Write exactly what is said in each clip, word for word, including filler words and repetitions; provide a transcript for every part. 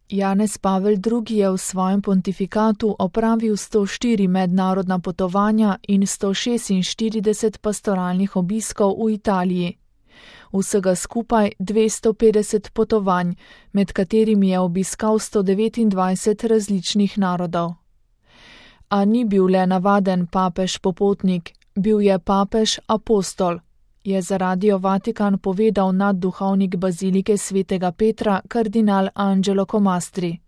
Janez Pavel drugi. Je v svojem pontifikatu opravil sto štiri mednarodna potovanja in sto šestinštirideset pastoralnih obiskov v Italiji. Vsega skupaj dvesto petdeset potovanj, med katerimi je obiskal sto devetindvajset različnih narodov. A ni bil le navaden papež popotnik, bil je papež apostol, je za Radio Vatikan povedal nadduhovnik bazilike svetega Petra kardinal Angelo Comastri.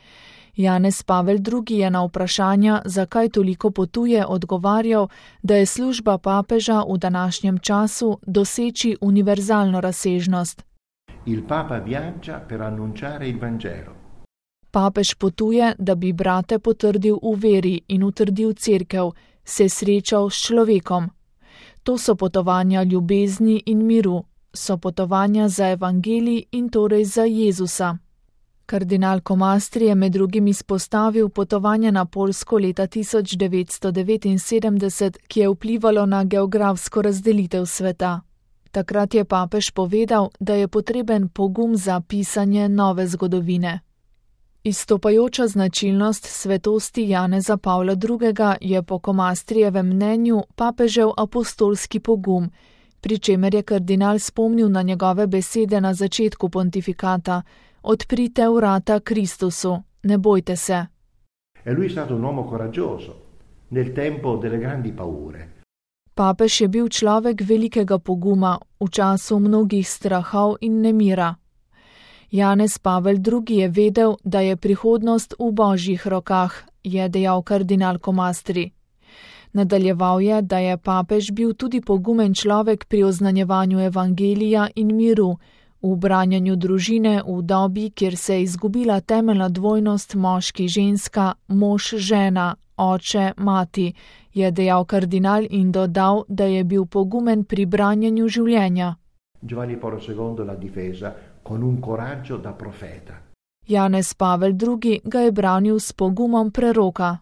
Janez Pavel drugi. Je na vprašanja, zakaj toliko potuje, odgovarjal, da je služba papeža v današnjem času doseči univerzalno razsežnost. Il Papa viaggia per annunciare il Vangelo. Papež potuje, da bi brate potrdil v veri in utrdil cerkev, se srečal s človekom. To so potovanja ljubezni in miru, so potovanja za evangelij in torej za Jezusa. Kardinal Comastri je med drugim izpostavil potovanje na Poljsko leta tisoč devetsto devetinsedemdeset, ki je vplivalo na geografsko razdelitev sveta. Takrat je papež povedal, da je potreben pogum za pisanje nove zgodovine. Izstopajoča značilnost svetosti Janeza Pavla drugega. Je po Comastrijevem mnenju papežev apostolski pogum, pri čemer je kardinal spomnil na njegove besede na začetku pontifikata: Odprite vrata Kristusu, ne bojte se. E lui è stato un uomo coraggioso nel tempo delle grandi paure. Papež je bil človek velikega poguma v času mnogih strahov in nemira. Janez Pavel drugi. Je vedel, da je prihodnost v božjih rokah, je dejal kardinal Comastri. Nadaljeval je, da je papež bil tudi pogumen človek pri oznanjevanju evangelija in miru, v branjanju družine v dobi, kjer se je izgubila temeljna dvojnost moški-ženska, mož-žena, oče-mati, je dejal kardinal in dodal, da je bil pogumen pri branjanju življenja. Giovanni Paolo secondo l'ha difesa con un coraggio da profeta. Janez Pavel drugi. Ga je branil s pogumom preroka.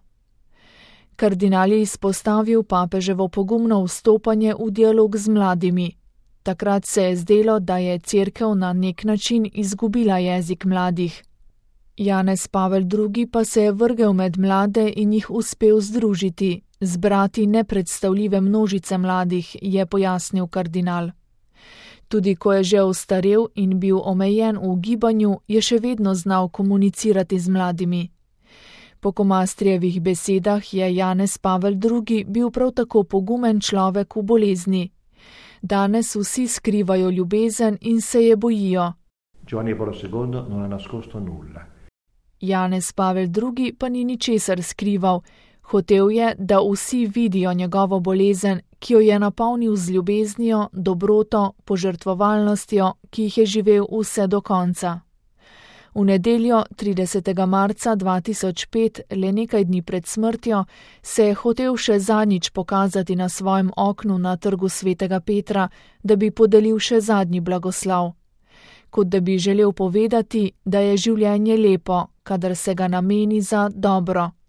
Kardinal je izpostavil papeževo pogumno vstopanje v dialog z mladimi. Takrat se je zdelo, da je cerkev na nek način izgubila jezik mladih. Janez Pavel drugi. Pa se je vrgel med mlade in jih uspel združiti, zbrati nepredstavljive množice mladih, je pojasnil kardinal. Tudi ko je že ostarel in bil omejen v gibanju, je še vedno znal komunicirati z mladimi. Po Comastrijevih besedah je Janez Pavel drugi. Bil prav tako pogumen človek v bolezni. Danes vsi skrivajo ljubezen in se je bojijo. Giovanni Paolo secondo non ha nascosto nulla. Janez Pavel drugi. Pa ni ničesar skrival. Hotel je, da vsi vidijo njegovo bolezen, ki jo je napolnil z ljubeznijo, dobroto, požrtvovalnostjo, ki jih je živel vse do konca. V nedeljo, tridesetega marca dva tisoč pet, le nekaj dni pred smrtjo, se je hotel še zadnjič pokazati na svojem oknu na trgu svetega Petra, da bi podelil še zadnji blagoslav. Kot da bi želel povedati, da je življenje lepo, kadar se ga nameni za dobro.